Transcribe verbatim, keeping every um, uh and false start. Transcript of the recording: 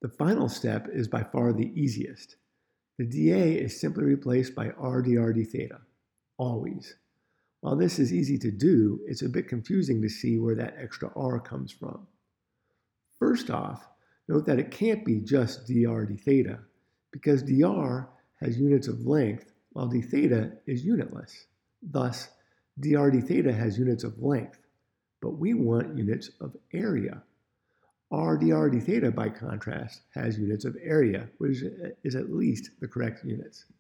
The final step is by far the easiest. The dA is simply replaced by r dr d theta, always. While this is easy to do, it's a bit confusing to see where that extra r comes from. First off, note that it can't be just dr d theta, because dr has units of length, while d theta is unitless. Thus, dr d theta has units of length, but we want units of area. R dr d theta, by contrast, has units of area, which is at least the correct units.